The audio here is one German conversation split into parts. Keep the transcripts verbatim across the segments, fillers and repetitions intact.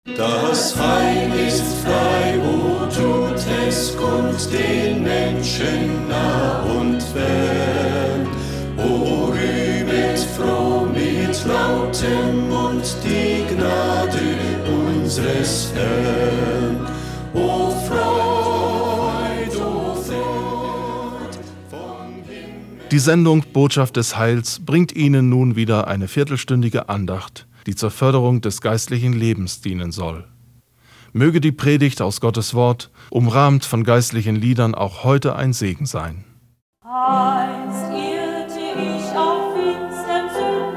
Das Heil ist frei, o tut es kund den Menschen nah und fern. O rühmet froh mit lautem Mund die Gnade unseres Herrn. O Freud, o Freud vom Himmel. Die Sendung Botschaft des Heils bringt Ihnen nun wieder eine viertelstündige Andacht, die zur Förderung des geistlichen Lebens dienen soll. Möge die Predigt aus Gottes Wort, umrahmt von geistlichen Liedern, auch heute ein Segen sein. Einst irrte ich auf finstem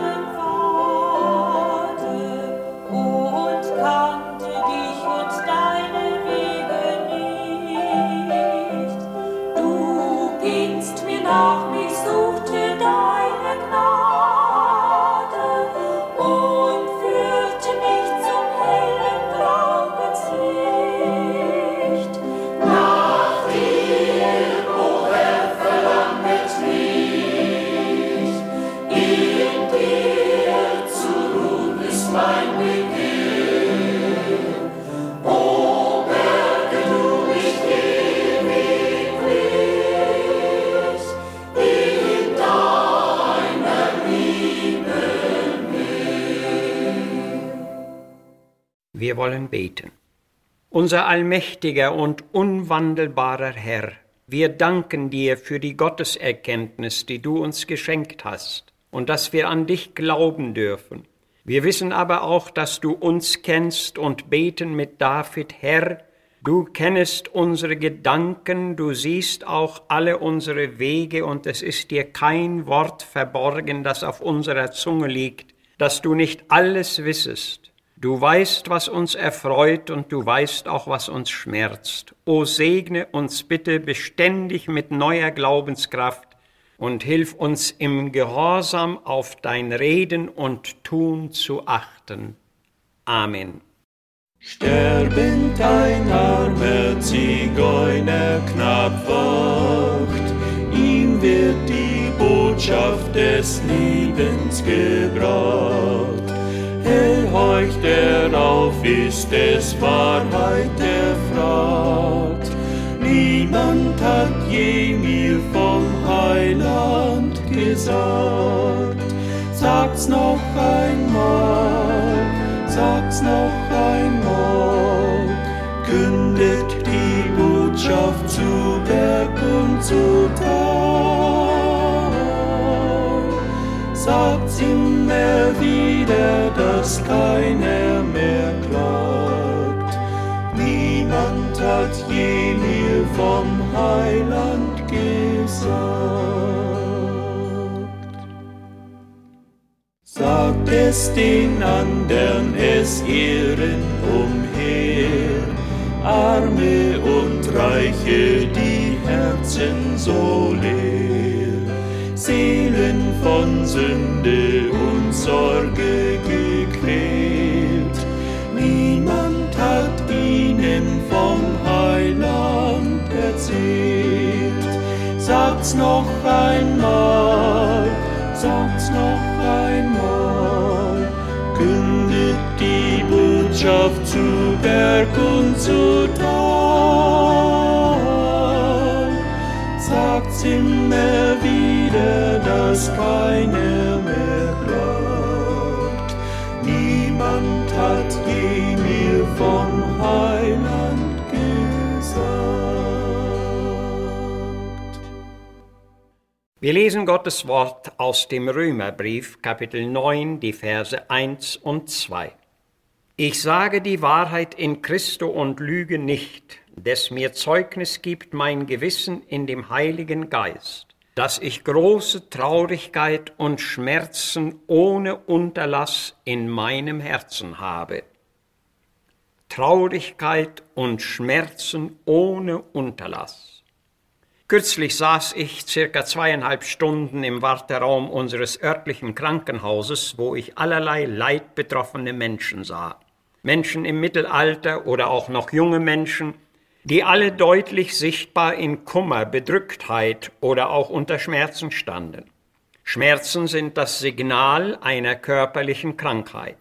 Sündenpfade und kannte dich und deine Wege nicht. Du gingst mir nach, mich suchte deine Gnade und führte mich zum hellen Glaubenslicht. Nach dir, o Herr, verlanget mich, in dir zu ruhen ist mein Begehr. O berge du mich ewiglich in deiner Liebe mehr. Wir wollen beten. Unser allmächtiger und unwandelbarer Herr, wir danken dir für die Gotteserkenntnis, die du uns geschenkt hast und dass wir an dich glauben dürfen. Wir wissen aber auch, dass du uns kennst und beten mit David: Herr, du kennest unsere Gedanken, du siehst auch alle unsere Wege und es ist dir kein Wort verborgen, das auf unserer Zunge liegt, dass du nicht alles wissest. Du weißt, was uns erfreut und du weißt auch, was uns schmerzt. O segne uns bitte beständig mit neuer Glaubenskraft und hilf uns im Gehorsam auf dein Reden und Tun zu achten. Amen. Sterbend ein armer Zigeuner knapp wacht, ihm wird die Botschaft des Lebens gebracht. Hell horcht er auf, ist es Wahrheit, der fragt. Niemand hat je mir vom Heiland gesagt. Sag's noch einmal, sag's noch einmal, kündet die Botschaft zu Berg und zu Tal. Sagt's immer wieder, dass keiner mehr klagt. Niemand hat je mir vom Heiland gesagt. Sagt es den andern, es ehren umher, Arme und Reiche, die Herzen so leer, Seelen von Sünde und Sorge gequält. Niemand hat ihnen vom Heiland erzählt. Sagt's noch einmal, sagt's noch einmal, kündet die Botschaft zu Berg und zu Tal. Sagt's immer wieder, dass keiner mehr glaubt. Niemand hat je mir vom Heiland gesagt. Wir lesen Gottes Wort aus dem Römerbrief, Kapitel neun, die Verse eins und zwei. Ich sage die Wahrheit in Christo und lüge nicht, des mir Zeugnis gibt mein Gewissen in dem Heiligen Geist, dass ich große Traurigkeit und Schmerzen ohne Unterlass in meinem Herzen habe. Traurigkeit und Schmerzen ohne Unterlass. Kürzlich saß ich circa zweieinhalb Stunden im Warteraum unseres örtlichen Krankenhauses, wo ich allerlei leidbetroffene Menschen sah. Menschen im Mittelalter oder auch noch junge Menschen, die alle deutlich sichtbar in Kummer, Bedrücktheit oder auch unter Schmerzen standen. Schmerzen sind das Signal einer körperlichen Krankheit.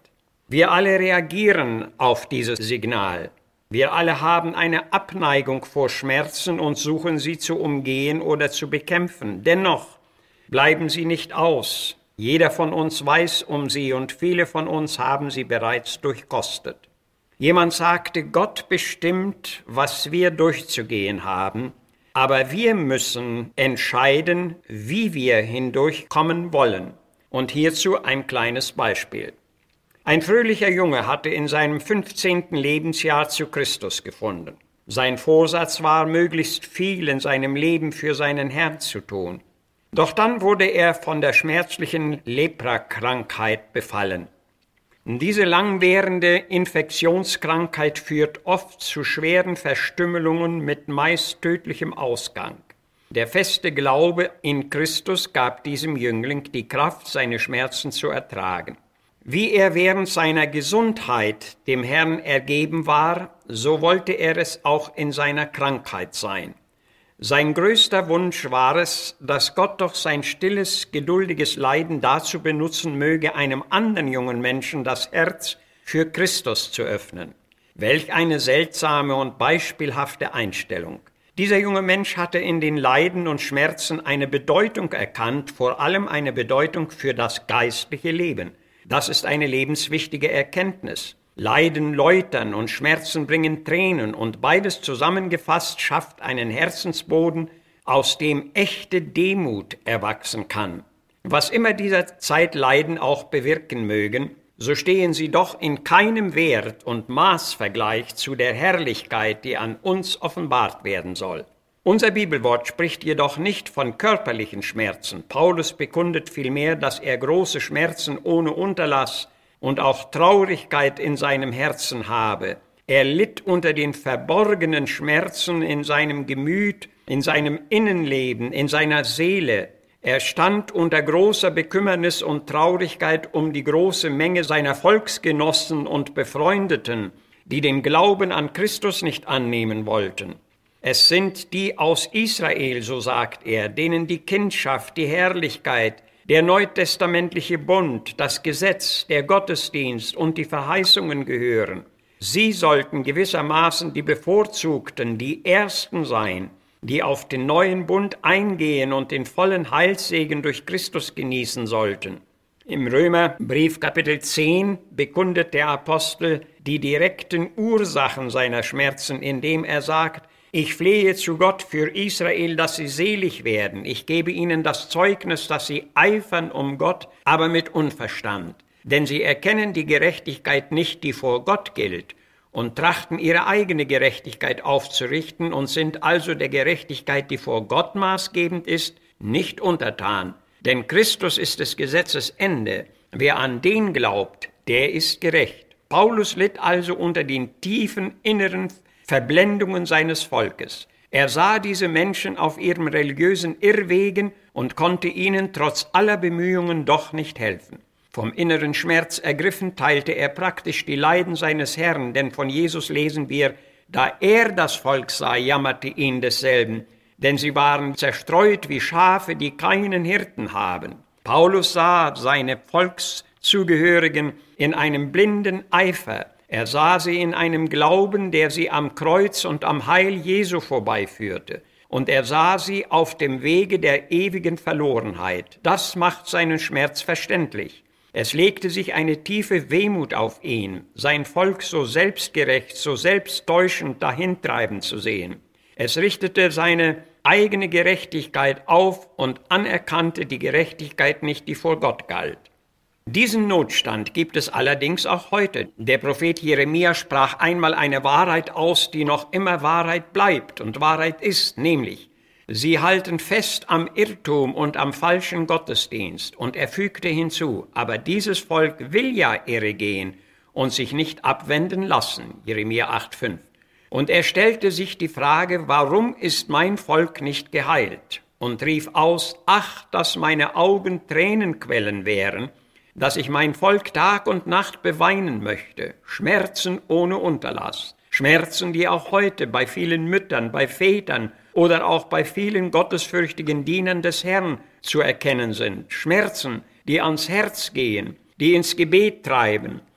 Wir alle reagieren auf dieses Signal. Wir alle haben eine Abneigung vor Schmerzen und suchen sie zu umgehen oder zu bekämpfen. Dennoch bleiben sie nicht aus. Jeder von uns weiß um sie und viele von uns haben sie bereits durchkostet. Jemand sagte, Gott bestimmt, was wir durchzugehen haben, aber wir müssen entscheiden, wie wir hindurchkommen wollen. Und hierzu ein kleines Beispiel. Ein fröhlicher Junge hatte in seinem fünfzehnten Lebensjahr zu Christus gefunden. Sein Vorsatz war, möglichst viel in seinem Leben für seinen Herrn zu tun. Doch dann wurde er von der schmerzlichen Leprakrankheit befallen. Diese langwährende Infektionskrankheit führt oft zu schweren Verstümmelungen mit meist tödlichem Ausgang. Der feste Glaube in Christus gab diesem Jüngling die Kraft, seine Schmerzen zu ertragen. Wie er während seiner Gesundheit dem Herrn ergeben war, so wollte er es auch in seiner Krankheit sein. Sein größter Wunsch war es, dass Gott doch sein stilles, geduldiges Leiden dazu benutzen möge, einem anderen jungen Menschen das Herz für Christus zu öffnen. Welch eine seltsame und beispielhafte Einstellung. Dieser junge Mensch hatte in den Leiden und Schmerzen eine Bedeutung erkannt, vor allem eine Bedeutung für das geistliche Leben. Das ist eine lebenswichtige Erkenntnis. Leiden läutern und Schmerzen bringen Tränen und beides zusammengefasst schafft einen Herzensboden, aus dem echte Demut erwachsen kann. Was immer dieser Zeit Leiden auch bewirken mögen, so stehen sie doch in keinem Wert und Maßvergleich zu der Herrlichkeit, die an uns offenbart werden soll. Unser Bibelwort spricht jedoch nicht von körperlichen Schmerzen. Paulus bekundet vielmehr, dass er große Schmerzen ohne Unterlass und auch Traurigkeit in seinem Herzen habe. Er litt unter den verborgenen Schmerzen in seinem Gemüt, in seinem Innenleben, in seiner Seele. Er stand unter großer Bekümmernis und Traurigkeit um die große Menge seiner Volksgenossen und Befreundeten, die den Glauben an Christus nicht annehmen wollten. Es sind die aus Israel, so sagt er, denen die Kindschaft, die Herrlichkeit, der neutestamentliche Bund, das Gesetz, der Gottesdienst und die Verheißungen gehören. Sie sollten gewissermaßen die Bevorzugten, die Ersten sein, die auf den neuen Bund eingehen und den vollen Heilssegen durch Christus genießen sollten. Im Römerbrief Kapitel zehn bekundet der Apostel die direkten Ursachen seiner Schmerzen, indem er sagt, ich flehe zu Gott für Israel, dass sie selig werden. Ich gebe ihnen das Zeugnis, dass sie eifern um Gott, aber mit Unverstand. Denn sie erkennen die Gerechtigkeit nicht, die vor Gott gilt, und trachten ihre eigene Gerechtigkeit aufzurichten und sind also der Gerechtigkeit, die vor Gott maßgebend ist, nicht untertan. Denn Christus ist des Gesetzes Ende. Wer an den glaubt, der ist gerecht. Paulus litt also unter den tiefen inneren Verblendungen seines Volkes. Er sah diese Menschen auf ihrem religiösen Irrwegen und konnte ihnen trotz aller Bemühungen doch nicht helfen. Vom inneren Schmerz ergriffen teilte er praktisch die Leiden seines Herrn, denn von Jesus lesen wir, da er das Volk sah, jammerte ihn desselben, denn sie waren zerstreut wie Schafe, die keinen Hirten haben. Paulus sah seine Volkszugehörigen in einem blinden Eifer. Er sah sie in einem Glauben, der sie am Kreuz und am Heil Jesu vorbeiführte. Und er sah sie auf dem Wege der ewigen Verlorenheit. Das macht seinen Schmerz verständlich. Es legte sich eine tiefe Wehmut auf ihn, sein Volk so selbstgerecht, so selbsttäuschend dahintreiben zu sehen. Es richtete seine eigene Gerechtigkeit auf und anerkannte die Gerechtigkeit nicht, die vor Gott galt. Diesen Notstand gibt es allerdings auch heute. Der Prophet Jeremia sprach einmal eine Wahrheit aus, die noch immer Wahrheit bleibt und Wahrheit ist, nämlich, sie halten fest am Irrtum und am falschen Gottesdienst. Und er fügte hinzu, aber dieses Volk will ja irre gehen und sich nicht abwenden lassen. Jeremia acht fünf. Und er stellte sich die Frage, warum ist mein Volk nicht geheilt? Und rief aus, ach, dass meine Augen Tränenquellen wären, dass ich mein Volk Tag und Nacht beweinen möchte. Schmerzen ohne Unterlass. Schmerzen, die auch heute bei vielen Müttern, bei Vätern oder auch bei vielen gottesfürchtigen Dienern des Herrn zu erkennen sind. Schmerzen, die ans Herz gehen, die ins Gebet treiben,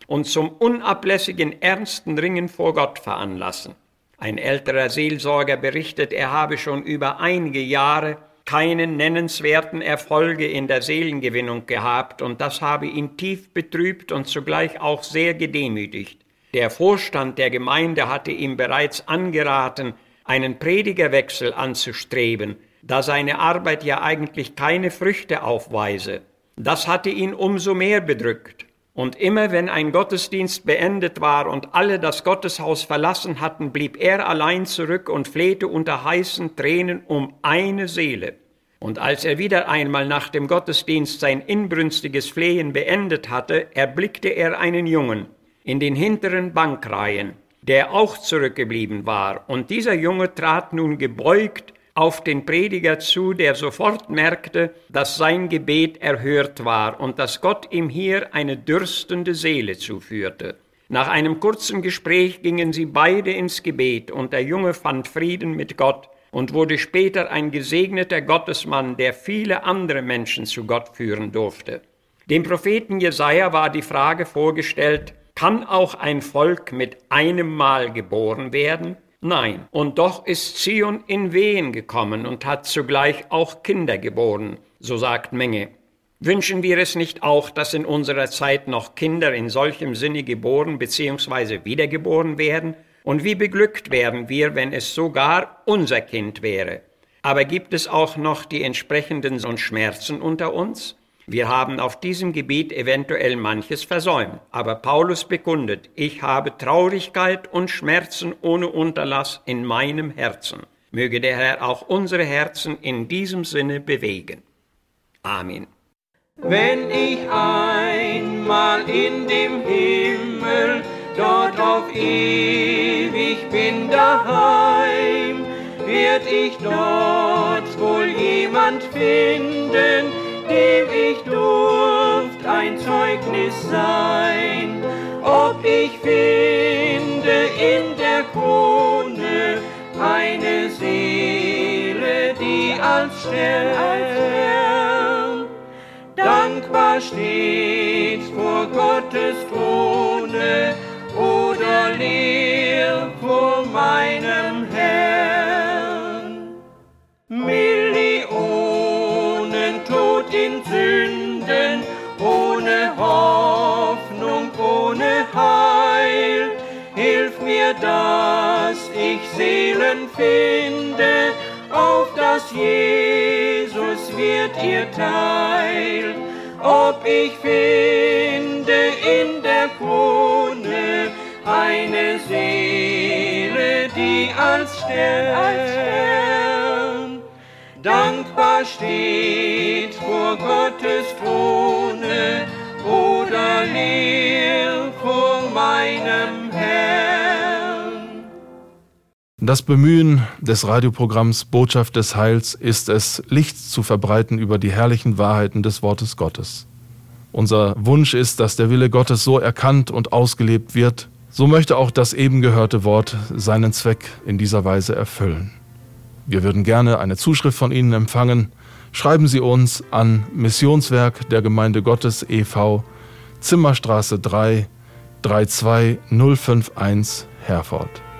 und zum unablässigen ernsten Ringen vor Gott veranlassen. Ein älterer Seelsorger berichtet, er habe schon über einige Jahre keine nennenswerten Erfolge in der Seelengewinnung gehabt, und das habe ihn tief betrübt und zugleich auch sehr gedemütigt. Der Vorstand der Gemeinde hatte ihm bereits angeraten, einen Predigerwechsel anzustreben, da seine Arbeit ja eigentlich keine Früchte aufweise. Das hatte ihn umso mehr bedrückt. Und immer wenn ein Gottesdienst beendet war und alle das Gotteshaus verlassen hatten, blieb er allein zurück und flehte unter heißen Tränen um eine Seele. Und als er wieder einmal nach dem Gottesdienst sein inbrünstiges Flehen beendet hatte, erblickte er einen Jungen in den hinteren Bankreihen, der auch zurückgeblieben war. Und dieser Junge trat nun gebeugt auf den Prediger zu, der sofort merkte, dass sein Gebet erhört war und dass Gott ihm hier eine dürstende Seele zuführte. Nach einem kurzen Gespräch gingen sie beide ins Gebet, und der Junge fand Frieden mit Gott und wurde später ein gesegneter Gottesmann, der viele andere Menschen zu Gott führen durfte. Dem Propheten Jesaja war die Frage vorgestellt: Kann auch ein Volk mit einem Mal geboren werden? Nein, und doch ist Zion in Wehen gekommen und hat zugleich auch Kinder geboren, so sagt Menge. Wünschen wir es nicht auch, dass in unserer Zeit noch Kinder in solchem Sinne geboren bzw. wiedergeboren werden? Und wie beglückt wären wir, wenn es sogar unser Kind wäre? Aber gibt es auch noch die entsprechenden Schmerzen unter uns? Wir haben auf diesem Gebiet eventuell manches versäumt, aber Paulus bekundet: Ich habe Traurigkeit und Schmerzen ohne Unterlass in meinem Herzen. Möge der Herr auch unsere Herzen in diesem Sinne bewegen. Amen. Wenn ich einmal in dem Himmel dort auf ewig bin daheim, werd ich dort wohl jemand finden, dem ich durft ein Zeugnis sein, ob ich finde in der Krone eine Seele, die als Stern dankbar steht vor Gottes Throne oder leer vor meinem Herrn. Millionen tot in Sünden, ohne Hoffnung, ohne Heil. Hilf mir, dass ich Seelen finde, auf das Jesus wird ihr Teil. Ob ich finde in der Krone eine Seele, die als Stern dankbar steht vor Gottes Throne oder leer vor meinem Herrn. Das Bemühen des Radioprogramms Botschaft des Heils ist es, Licht zu verbreiten über die herrlichen Wahrheiten des Wortes Gottes. Unser Wunsch ist, dass der Wille Gottes so erkannt und ausgelebt wird. So möchte auch das eben gehörte Wort seinen Zweck in dieser Weise erfüllen. Wir würden gerne eine Zuschrift von Ihnen empfangen. Schreiben Sie uns an Missionswerk der Gemeinde Gottes e V, Zimmerstraße drei, drei zwei null fünf eins, Herford.